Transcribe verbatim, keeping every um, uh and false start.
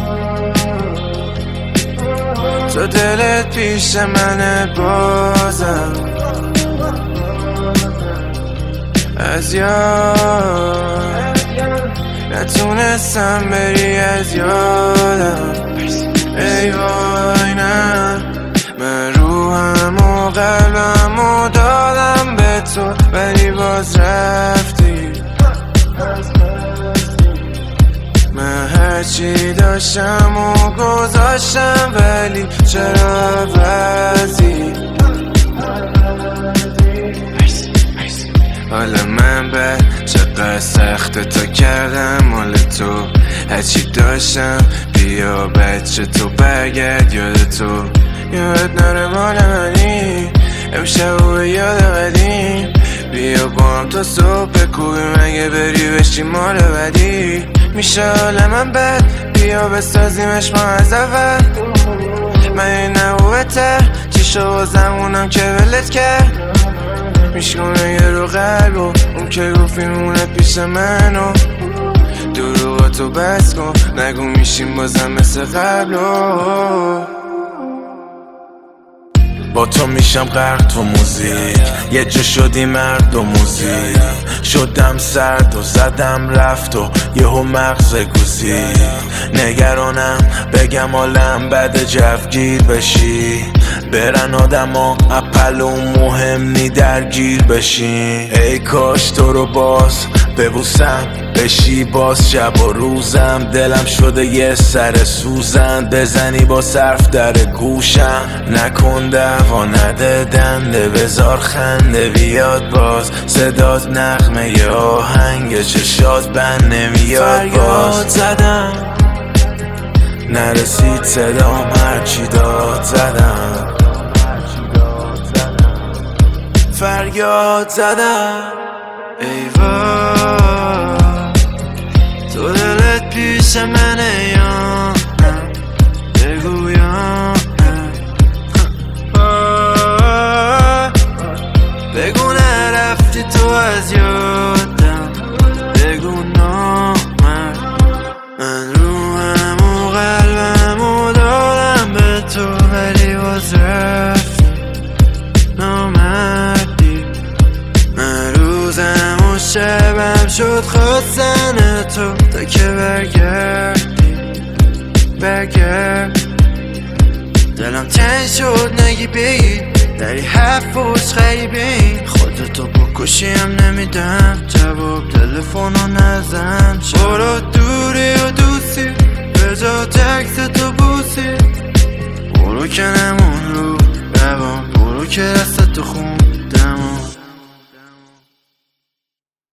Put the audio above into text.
تو دلت پیش منه بازم، از یاد نتونستم بری از یادم. ای وای نه، من روحم و قلبم و دادم به تو ولی باز رفتی. من هرچی داشتم و گذاشتم ولی چرا عوضی؟ حالا من بر چقدر سخت تو کردم مال تو، هرچی داشتم بیا بچه تو برگرد یاد تو. یاد نره مال منی امشب و به یاد قدیم، بیا با هم تا صبح بکوبیم اگه بری بشی مال بدی. میشه حال من بد بیا بسازیمش ما از اول، من این نبوه تر چیشو بازمونم که ولت کرد. میشکنه یه رو قلب و اون که گفت میمونه پیش منو، دروغاتو بس کن نگو میشیم بازم مثل قبل. با تو میشم غرق تو موزیک، یه جا شدی مرد و موزیک، شدم سرد و زدم رفت و یهو مغز گوزی. نگرانم بگم حالم بد جوگیر بشی، برن آدم ها اپل و مهم نی درگیر بشین. ای کاش تو رو باز ببوسم بشی باز شب و روزم، دلم شده یه سر سوزن بزنی با صرف در گوشم. نکن دعوا نده دنده بزار خنده بیاد باز، صدات نغمه ی آهنگ چشات بند نمیاد باز. فریاد زدم نرسید صدام هرچی داد زدم، فریاد زدم ای وای تو دلت پیش منه یا نه، بگو یا نه، بگو نرفتی تو از یادم، بگو نامرد. من روحم و قلبم و دادم به تو ولی باز رفتی نامردی. من روزم و شبم شد خواستن تو تا که برگردی برگرد. دلم تنگ شد نگی بگی داری حرف و خیبین، خودتو بکشیم نمیدم جواب تلفنو نزن. برو دوری و دوستی به جا تکس تو بوسی، برو که نمون رو روان، برو که دست تو خون